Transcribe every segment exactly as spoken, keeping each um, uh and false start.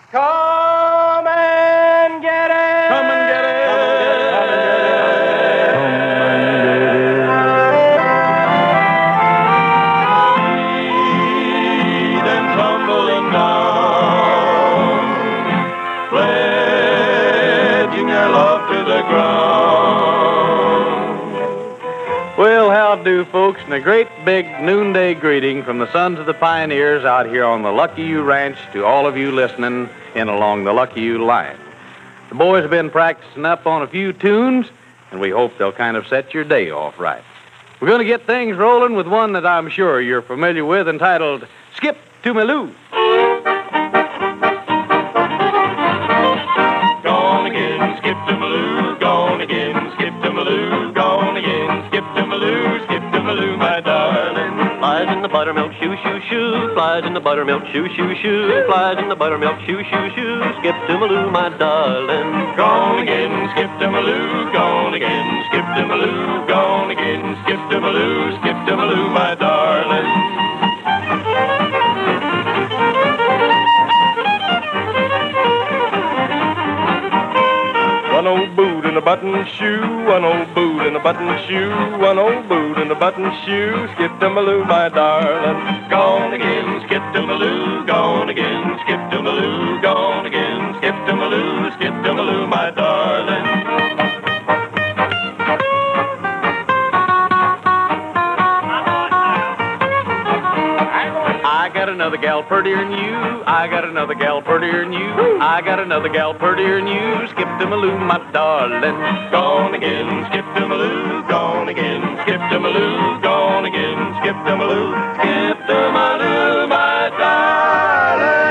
Come and get it! Come and get it! Come and get it! Speed and tumbling down, pledging their love to the ground. Well, how do, folks, and a great big noonday greeting from the Sons of the Pioneers out here on the Lucky You Ranch to all of you listening in along the Lucky You line. The boys have been practicing up on a few tunes, and we hope they'll kind of set your day off right. We're going to get things rolling with one that I'm sure you're familiar with, entitled Skip to Me Lou. Gone again, skip to Maloo, gone again, skip to Maloo, gone again, skip to Maloo, skip to Maloo, my darling. Flies in the buttermilk shoo, shoo, shoo. Flies in the buttermilk shoo, shoo, shoo. Flies in the buttermilk shoo, shoo, shoo. Skip to Maloo, my darling. Gone again, skip to Maloo, gone again, skip to Maloo, gone again, skip to Maloo, skip to Maloo, my darling. One old boot in a button shoe, one old boot in a button shoe, one old boot in a button shoe, skip to Maloo, my darling. Gone again, skip to Maloo, gone again, skip to Maloo, gone again, skip to Maloo, skip to Maloo, my darling. I got another gal purtier than you. I got another gal purtier than you. I got another gal purtier than you. Skip to Maloo, my darling. Gone again, skip to Maloo, gone again, skip to Maloo, gone again, skip to Maloo, skip to Maloo, my darling.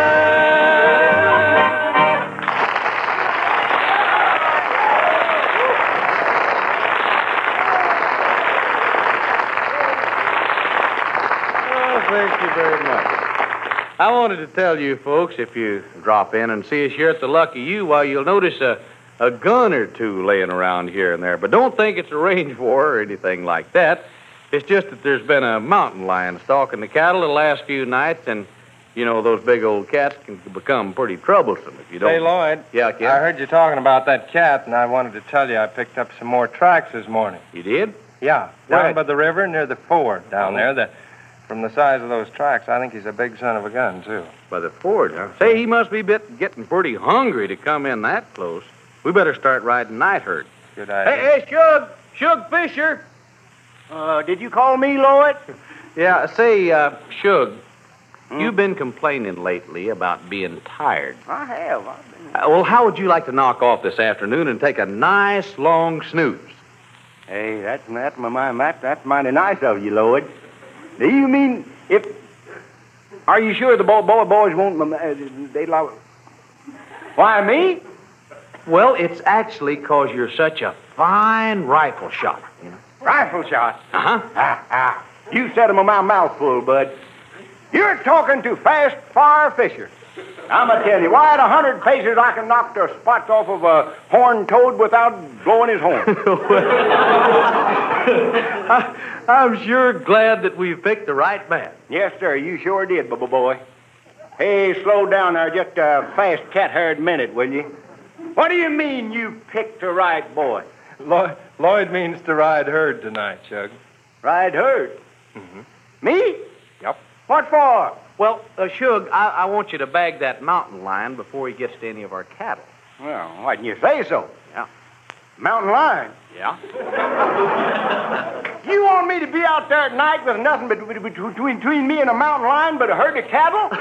Oh, thank you very much. I wanted to tell you folks, if you drop in and see us here at the Lucky You, well, you'll notice a, a gun or two laying around here and there. But don't think it's a range war or anything like that. It's just that there's been a mountain lion stalking the cattle the last few nights, and, you know, those big old cats can become pretty troublesome if you don't... Say, Lloyd. Yeah, kid? I heard you talking about that cat, and I wanted to tell you I picked up some more tracks this morning. You did? Yeah, down Where? by the river near the ford down Oh. there. The, from the size of those tracks, I think he's a big son of a gun, too. By the ford, huh? Say, he must be bit, getting pretty hungry to come in that close. We better start riding night herd. Good idea. Hey, hey, Shug! Shug Fisher! Uh, did you call me, Lloyd? Yeah, say, uh, Shug, you've been complaining lately about being tired. I have. I've been... Uh, well, how would you like to knock off this afternoon and take a nice long snooze? Hey, that's that's my mind. That, that's mighty nice of you, Lloyd. Do you mean if? Are you sure the boy, boy boys won't? Uh, they like. Why me? Well, it's actually because you're such a fine rifle shot, you know. Rifle shot. Uh-huh. Ah, ah. You said 'em in my mouth full, bud. You're talking to Fast Fire Fisher. I'm going to tell you, why at a hundred paces I can knock the spots off of a horned toad without blowing his horn. I, I'm sure glad that we've picked the right man. Yes, sir, you sure did, Bubba boy. Hey, slow down there just a fast cat-haired minute, will you? What do you mean you picked the right boy? Lloyd, Lloyd means to ride herd tonight, Shug. Ride herd? Mm-hmm. Me? Yep. What for? Well, uh, Shug, I, I want you to bag that mountain lion before he gets to any of our cattle. Well, why didn't you say so? Yeah. Mountain lion? Yeah? You want me to be out there at night with nothing but between, between me and a mountain lion but a herd of cattle?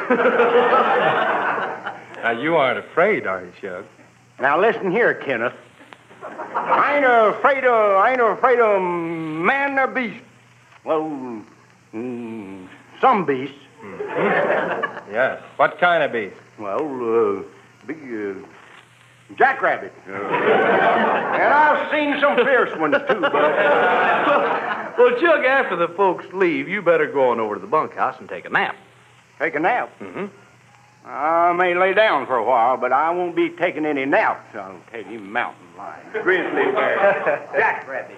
Now, you aren't afraid, are you, Shug? Now, listen here, Kenneth. I ain't afraid of, I ain't afraid of man or beast. Well, mm, some beasts. Mm-hmm. Yes. What kind of beast? Well, uh, big uh, jackrabbit. Uh, and I've seen some fierce ones, too, but... Well, Shug, after the folks leave, you better go on over to the bunkhouse and take a nap. Take a nap? Mm-hmm. I may lay down for a while, but I won't be taking any naps. I'll tell you, mountain lion, grizzly bear, jackrabbit.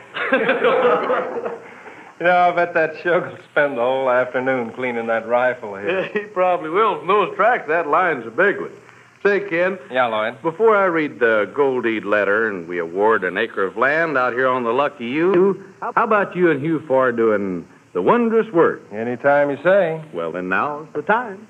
You know, I bet that Shug will spend the whole afternoon cleaning that rifle here. Yeah, he probably will. From those tracks, that lion's a big one. Say, Ken, Yeah, Lloyd. before I read the gold deed letter and we award an acre of land out here on the Lucky U, how about you and Hugh Ford doing the wondrous word? Anytime you say. Well, then now's the time.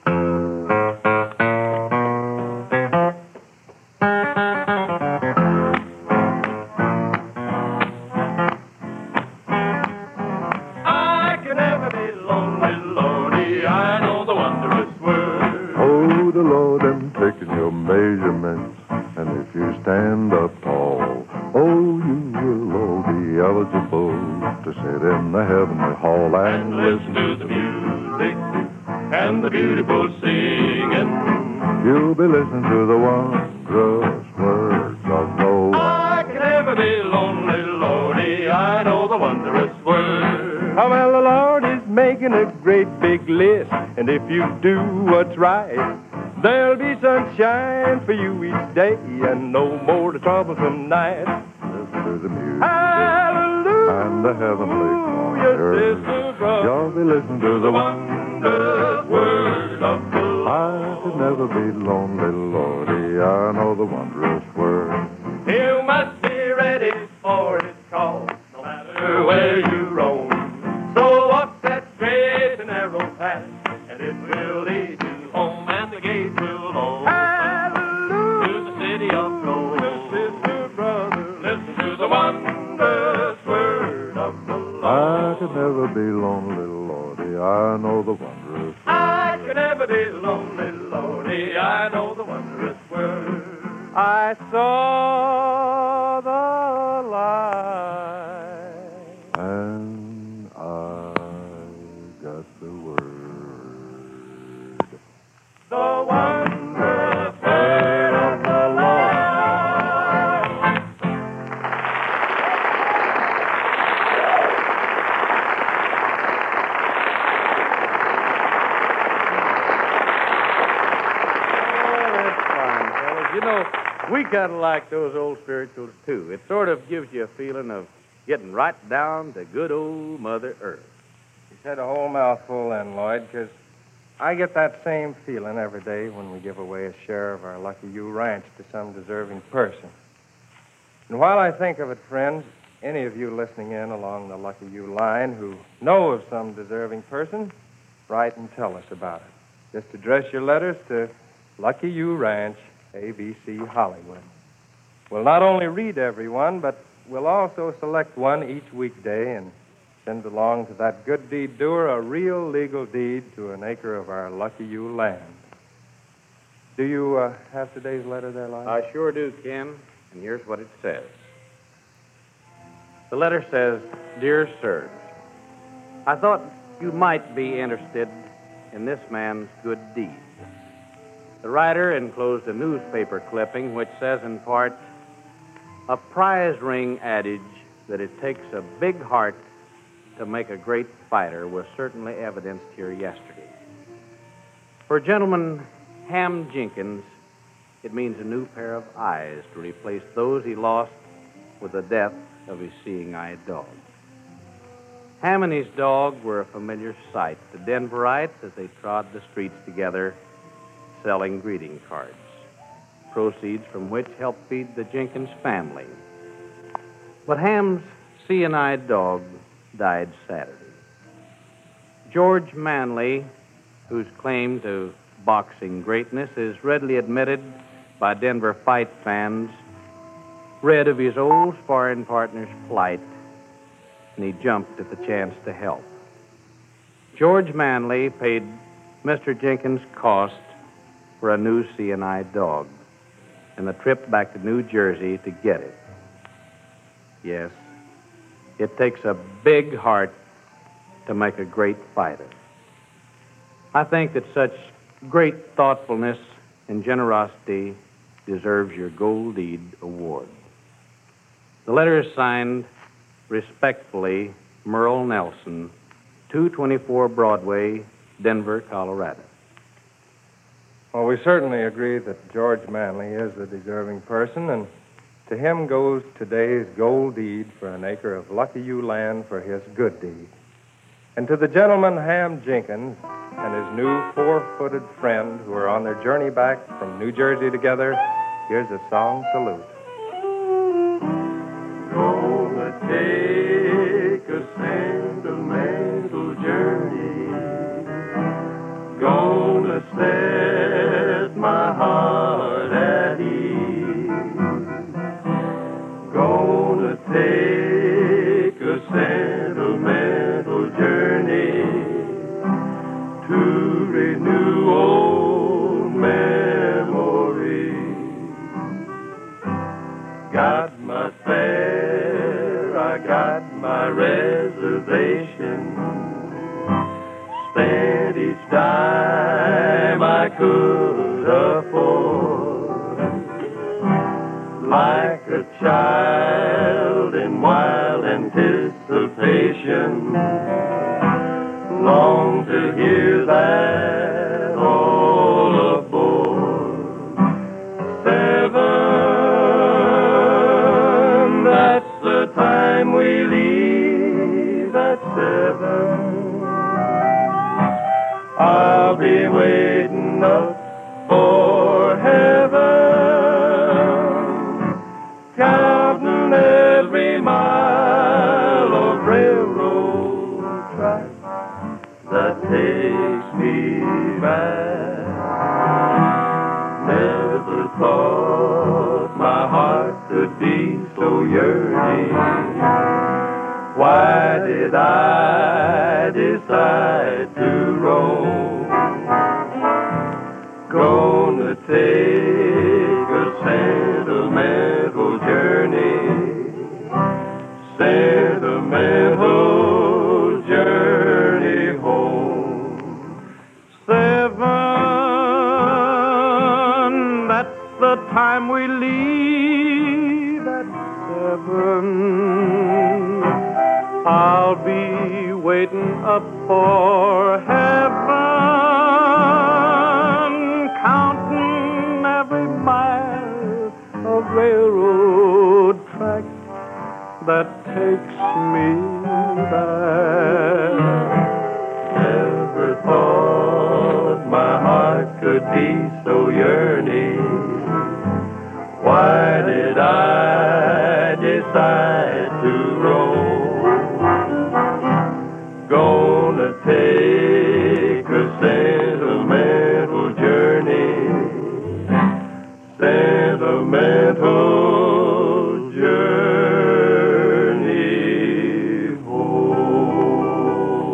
I can never be lonely, Lordy. I know the wondrous word. Oh, the Lord, I'm taking your measurements. And if you stand up tall, oh, you will all be eligible to sit in the heavenly hall and, And listen to the music and the beautiful singing. you'll be listening to the wondrous words of Noah. I can never be lonely, Lordy. I know the wondrous word. Oh, well, the Lord is making a great big list, and if you do what's right, there'll be sunshine for you each day, and no more the troublesome night. Listen to the music Hallelujah, and the heavenly choir. sister, brother. Y'all be listening to the Wondrous word of the Lord. I could never be lonely, Lordy. I know the wondrous word. You must be ready for his call, no matter where you roam. So walk that straight and narrow path, and it will lead you home, and the gate will open to the city of gold. Sister, brother. Listen to the wondrous word of the Lord. I could never be lonely, Lordy. I know the wondrous word. I can never be lonely, Lordy. I know the wondrous word. I saw the light. And I got the word. The wondrous word of the Lord. Oh, that's fine, fellas. You know, we kind of like those old spirituals, too. It sort of gives you a feeling of getting right down to good old Mother Earth. You said a whole mouthful then, Lloyd, because I get that same feeling every day when we give away a share of our Lucky U ranch to some deserving person. And while I think of it, friends, any of you listening in along the Lucky U line who know of some deserving person, write and tell us about it. Just address your letters to Lucky U Ranch, A B C, Hollywood. We'll not only read every one, but we'll also select one each weekday and send along to that good deed doer a real legal deed to an acre of our Lucky U land. Do you uh, have today's letter there, Lloyd? I sure do, Ken. And here's what it says. The letter says, Dear Sirs, I thought you might be interested in this man's good deed. The writer enclosed a newspaper clipping which says in part, a prize ring adage that it takes a big heart to make a great fighter was certainly evidenced here yesterday. For Gentleman Ham Jenkins, it means a new pair of eyes to replace those he lost with the death of his seeing-eyed dog. Ham and his dog were a familiar sight to Denverites as they trod the streets together selling greeting cards, proceeds from which helped feed the Jenkins family. But Ham's seeing-eyed dog died Saturday. George Manley, whose claim to boxing greatness is readily admitted by Denver fight fans, read of his old sparring partner's plight, and he jumped at the chance to help. George Manley paid Mister Jenkins' cost for a new seeing-eyed dog and the trip back to New Jersey to get it. Yes, it takes a big heart to make a great fighter. I think that such great thoughtfulness and generosity deserves your Gold Deed Award. The letter is signed, respectfully, Merle Nelson, two twenty-four Broadway, Denver, Colorado. Well, we certainly agree that George Manley is the deserving person, and to him goes today's gold deed for an acre of Lucky U land for his good deed. And to the gentleman Ham Jenkins and his new four-footed friend who are on their journey back from New Jersey together, here's a song salute. Gonna take a sentimental journey. Gonna set my heart at ease. Gonna take a sentimental journey to renew old memories. Got my fare, I got my reservation. Spent each dime I could afford. Like a child in wild anticipation, long to hear that all aboard. Seven, that's the time we leave at seven. I'll be waiting up for heaven, counting every mile of railroad track that takes me back. Never thought my heart could be so yearning. Why did I decide to roam? Gonna take a sentimental journey, sentimental journey home. Seven, that's the time we leave at seven. I'll be waiting up for heaven, counting every mile of railroad track that takes me back. Never thought my heart could be so yearning. Why did I decide to roam? Gonna take a sentimental journey, sentimental journey home.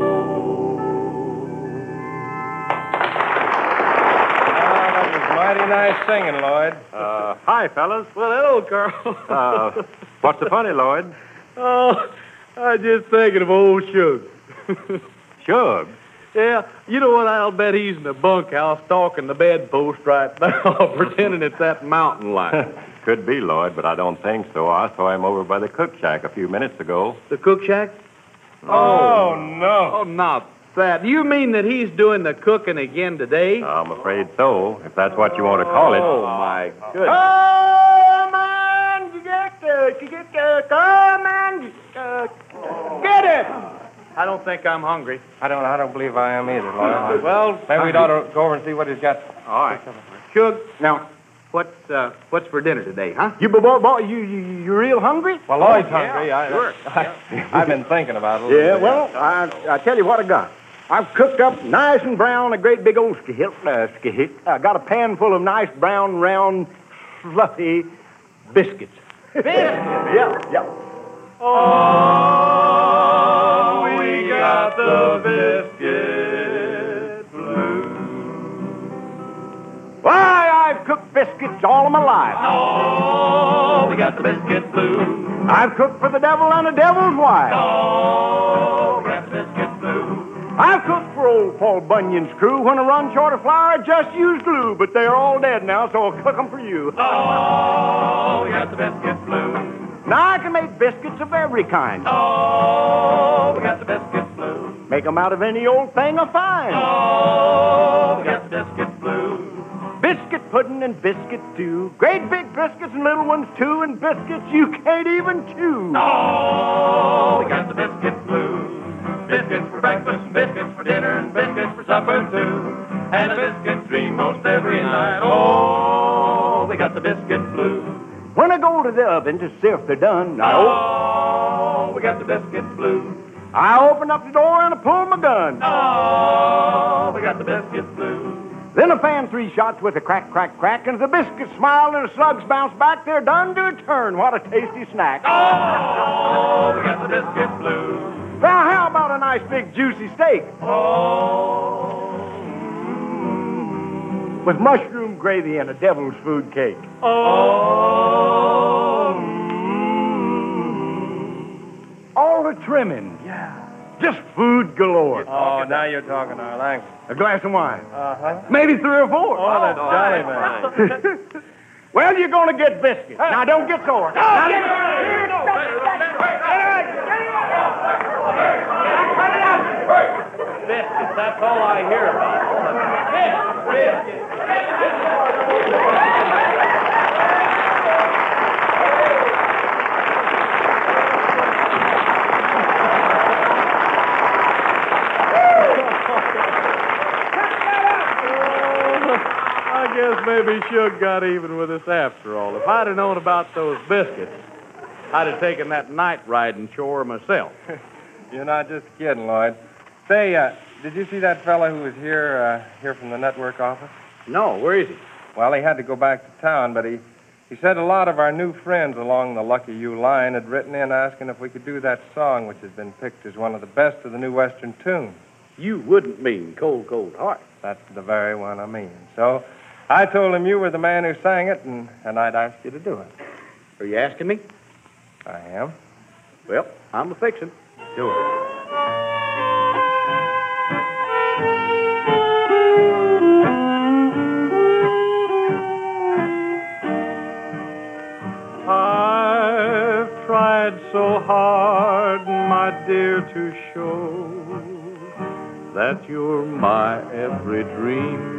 Ah, that was mighty nice singing, Lloyd. Uh, hi, fellas. Well, hello, Carl. Uh, what's so funny, Lloyd? Oh, I just thinking of old Shug. Shug. Yeah, you know what? I'll bet he's in the bunkhouse stalking the bedpost right now, pretending it's that mountain lion. Could be, Lloyd, but I don't think so. I saw him over by the cook shack a few minutes ago. The cook shack? Oh, no. Oh, not that. You mean that he's doing the cooking again today? I'm afraid so, if that's what you want to call it. Oh, my goodness. Come on, you get the, you get the, come on, uh, get it. I don't think I'm hungry. I don't I don't believe I am either, Lloyd. Well, Maybe we'd ought to go over and see what he's got. all right. Shug, now, what's uh, what's for dinner today, huh? You, boy, boy, you, you, you real hungry? Well, Lloyd's yeah, hungry. I, sure. I, I've been thinking about it a little Yeah, bit. well, I, I tell you what I got. I've cooked up nice and brown a great big old skihit. Uh, skihit. I got a pan full of nice brown, round, fluffy biscuits. Biscuits? Yeah, yeah. Oh, we got the biscuit blues. Why, I've cooked biscuits all of my life. Oh, we got the biscuit blues. I've cooked for the devil and the devil's wife. Oh, we got the biscuit blues. I've cooked for old Paul Bunyan's crew. When I run short of flour, I just use glue. But they're all dead now, so I'll cook them for you. Oh, we got the biscuit blues. Now I can make biscuits of every kind. Oh, we got the biscuit blues. Make them out of any old thing I find. Oh, we got the biscuit blues. Biscuit pudding and biscuit stew. Great big biscuits and little ones too. And biscuits you can't even chew. Oh, we got the biscuit blues. biscuits for breakfast, and biscuits for dinner, and biscuits for supper too. And a biscuit dream most every night. Oh, we got the biscuit blues. When I go to the oven to see if they're done, I, Oh, we got the biscuit blues. I open up the door and I pull my gun. Oh, we got the biscuit blues. Then I fan three shots with a crack, crack, crack, and as the biscuits smile and the slugs bounce back, they're done to a turn. What a tasty snack. Oh, we got the biscuit blues. Now, how about a nice big juicy steak Oh, with mushroom gravy and a devil's food cake? oh, All the trimming. Yeah. Just food galore. Oh, now you're talking our language. A glass of wine. Uh-huh. Maybe three or four. Oh, that's jolly, man. Well, you're going to get biscuits. Now, don't get sore. Now, get Biscuits, that's all I hear about. I guess maybe Shug got even with us after all. If I'd have known about those biscuits, I'd have taken that night riding chore myself. You're not just kidding, Lloyd. Say, uh, did you see that fella who was here, uh, here from the network office? No, where is he? Well, he had to go back to town, but he, he said a lot of our new friends along the Lucky You line had written in asking if we could do that song, which has been picked as one of the best of the new Western tunes. You wouldn't mean Cold, Cold Heart. That's the very one I mean. So I told him you were the man who sang it, and, and I'd ask you to do it. Are you asking me? I am. Well, I'm a fixin'. Do it. I've tried so hard, my dear, to show that you're my every dream.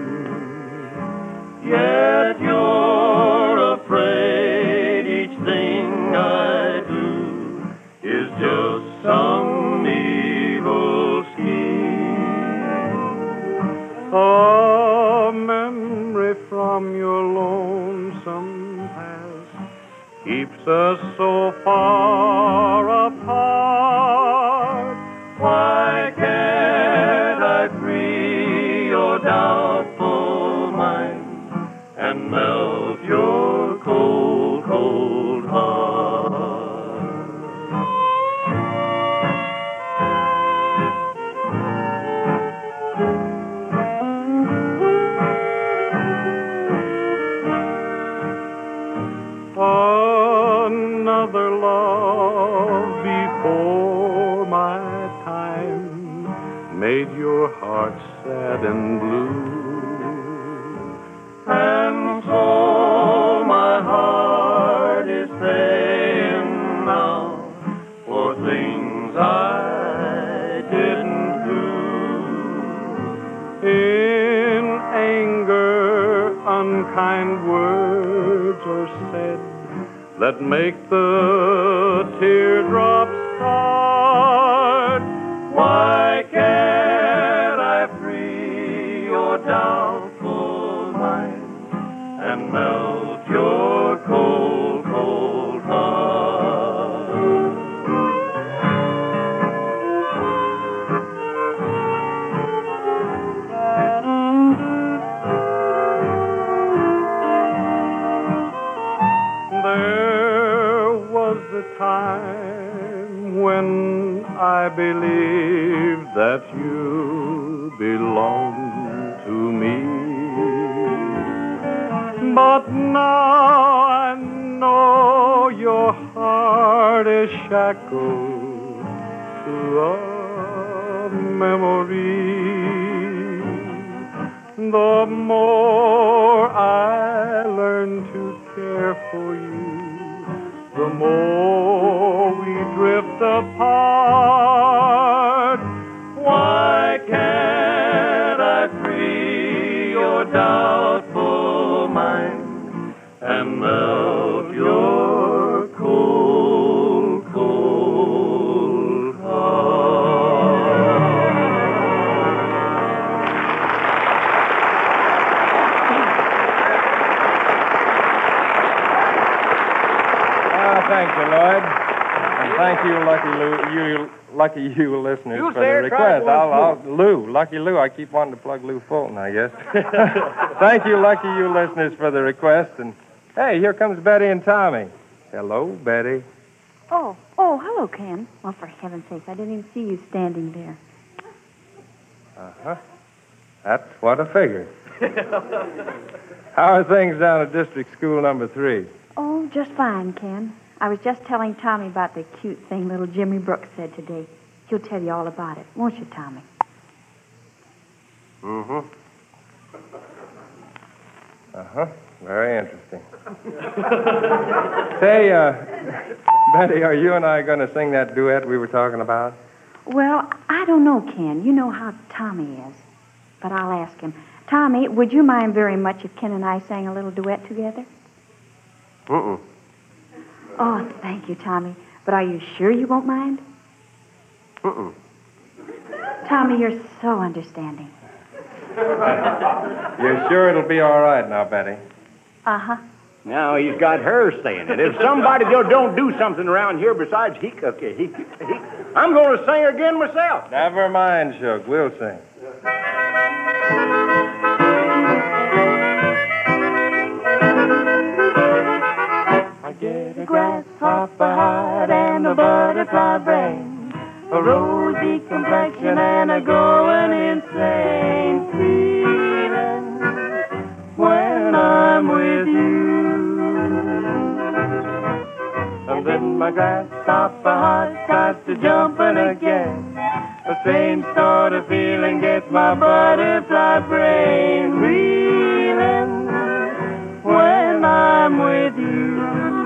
Yet you're afraid each thing I do is just some evil scheme. A memory from your lonesome past keeps us so far apart. Why can't I free your doubtful mind and melt your cold, cold heart? Another love before my time made your heart sad and blue. And so my heart is saying now for things I didn't do. In anger, unkind words are said that make the teardrops start. Why can't I free your doubtful mind and melt your cold, cold heart? There was a time when I believed that you belonged to me. But now I know your heart is shackled to a memory. The more I learn to care for you, the more we drift apart. Why can't I free your doubtful mind and melt your cold, cold heart? thank you, Lucky Lou, you, Lucky you listeners You for say the it, try it request. I'll, I'll, once Lou, Lucky Lou. I keep wanting to plug Lou Fulton, I guess. Thank you, Lucky you listeners for the request. And hey, here comes Betty and Tommy. Hello, Betty. Oh, oh, hello, Ken. Well, for heaven's sake, I didn't even see you standing there. Uh-huh. That's what I figured. How are things down at District School number three? Oh, just fine, Ken. I was just telling Tommy about the cute thing little Jimmy Brooks said today. He'll tell you all about it, won't you, Tommy? Mm-hmm. Uh-huh. Very interesting. Say, uh, Betty, are you and I going to sing that duet we were talking about? Well, I don't know, Ken. You know how Tommy is. But I'll ask him. Tommy, would you mind very much if Ken and I sang a little duet together? Mm-mm. Oh, thank you, Tommy. But are you sure you won't mind? Mm-mm. Tommy, you're so understanding. You're sure it'll be all right now, Betty? Uh-huh. Now he's got her saying it. If somebody don't don't do something around here besides he, okay, he, he I'm going to sing again myself. Never mind, Shug. We'll sing. I get a grasshopper heart and a butterfly brain, a rosy complexion and a going insane feeling when I'm with you. And then my grasshopper heart starts to jumping again. The same sort of feeling gets my butterfly brain reeling when I'm with you.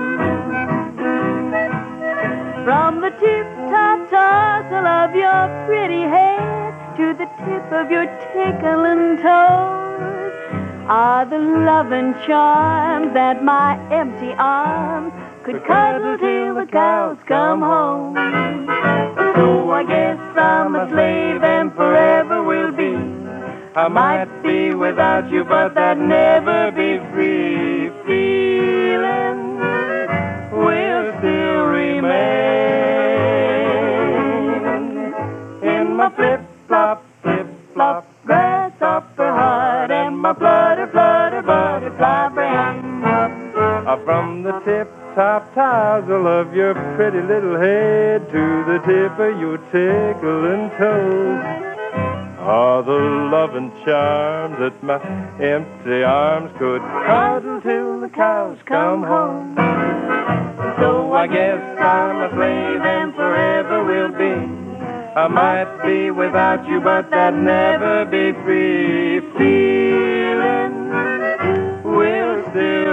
From the tip-top tassel of your pretty head to the tip of your tickling toes are the loving charms that my empty arms could cuddle till the cows come home. So I guess I'm a slave and forever will be. I might be without you, but that never be free. Feeling will still remain in my flip-flop, flip-flop, grasshopper heart and my flutter, flutter, butterfly brain. Uh, from the tip-top tassel of your pretty little head to the tip of your tickling toes are the loving charms that my empty arms could cuddle till the cows come home. So I guess I'm a slave and forever will be. I might be without you, but that never be free. Feeling will still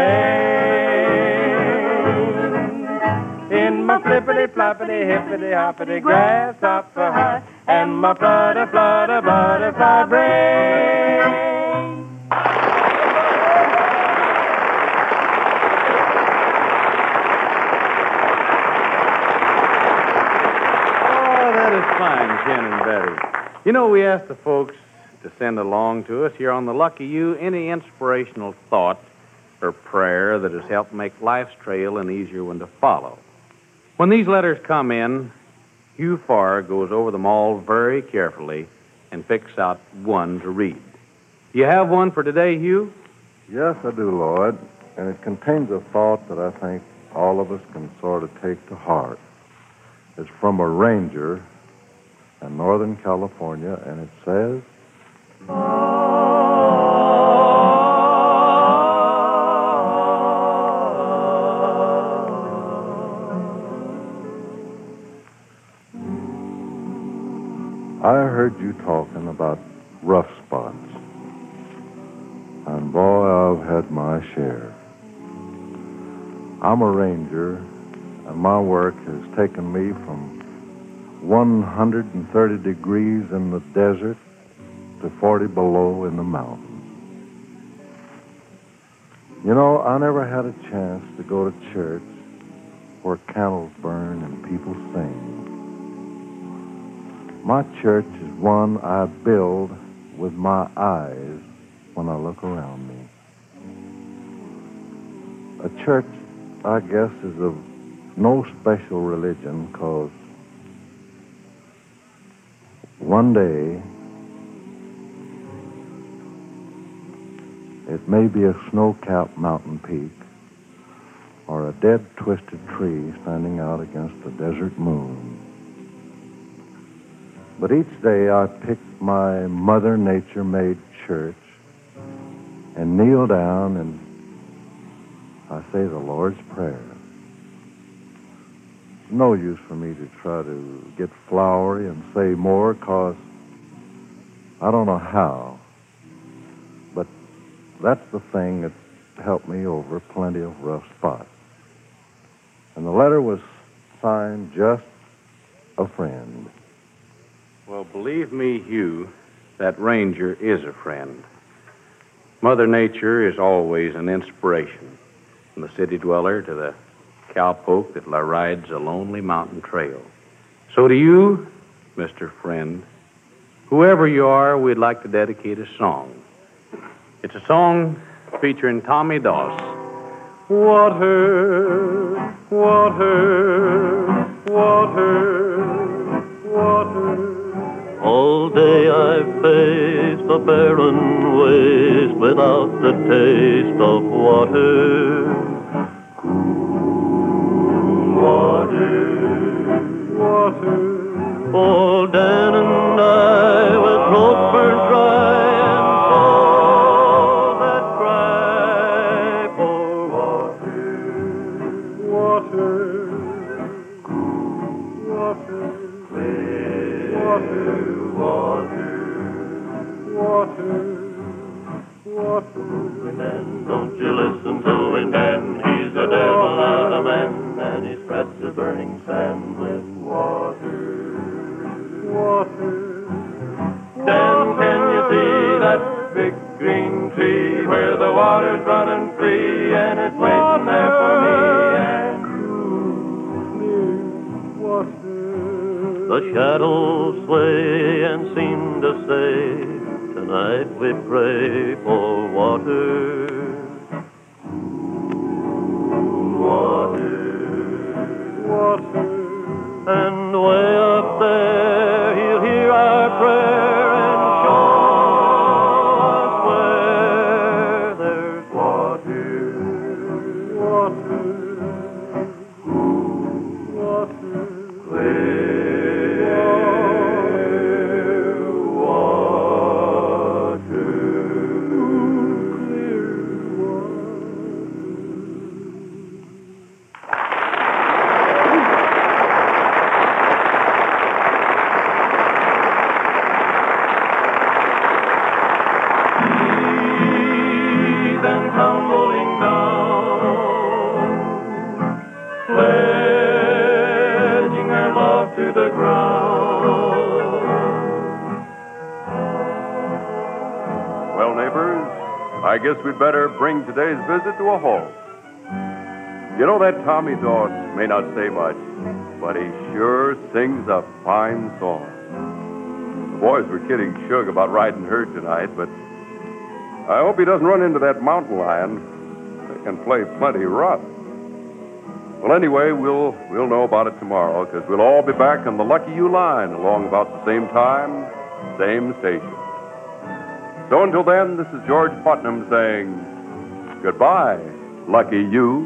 remain in my flippity-floppity, hippity-hoppity, grasshopper heart and my flutter, flutter, butterfly brain. Fine, Ken and Betty. You know, we asked the folks to send along to us here on the Lucky You any inspirational thought or prayer that has helped make life's trail an easier one to follow. When these letters come in, Hugh Farr goes over them all very carefully and picks out one to read. Do you have one for today, Hugh? Yes, I do, Lloyd. And it contains a thought that I think all of us can sort of take to heart. It's from a ranger in Northern California, and it says, I heard you talking about rough spots, and boy, I've had my share. I'm a ranger, and my work has taken me from one hundred thirty degrees in the desert to forty below in the mountains. You know, I never had a chance to go to church where candles burn and people sing. My church is one I build with my eyes when I look around me. A church, I guess, is of no special religion, because one day it may be a snow-capped mountain peak or a dead, twisted tree standing out against the desert moon. But each day I pick my Mother Nature-made church and kneel down and I say the Lord's Prayer. It's no use for me to try to get flowery and say more, because I don't know how. But that's the thing that helped me over plenty of rough spots. And the letter was signed Just a Friend. Well, believe me, Hugh, that ranger is a friend. Mother Nature is always an inspiration, from the city dweller to the cowpoke that rides a lonely mountain trail. So to you, Mister Friend, whoever you are, we'd like to dedicate a song. It's a song featuring Tommy Doss. Water, water, water, water. All day I've faced the barren waste without the taste of water. Cool water, water. Old Dan and I with throats burned dry and souls that cry for water, water, cool water, clear water. Water, water, water. And don't you listen to him, Dan. He's the devil, not a man, and he spreads the burning sand with water, water. Dan, can you see that big green tree where the water's running free and it's waiting there for me? And cool, clear water. The shadows sway and seem to say, tonight we pray for water. Water, water. And way up there he'll hear our prayer and show us where there's water, water, water, clear. I guess we'd better bring today's visit to a halt. You know, that Tommy Doss may not say much, but he sure sings a fine song. The boys were kidding Shug about riding herd tonight, but I hope he doesn't run into that mountain lion. They can play plenty rough. Well, anyway, we'll we'll know about it tomorrow, because we'll all be back on the Lucky You line along about the same time, same station. So until then, this is George Putnam saying goodbye, Lucky You.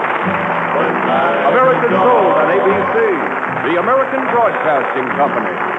American Soul on A B C, the American Broadcasting Company.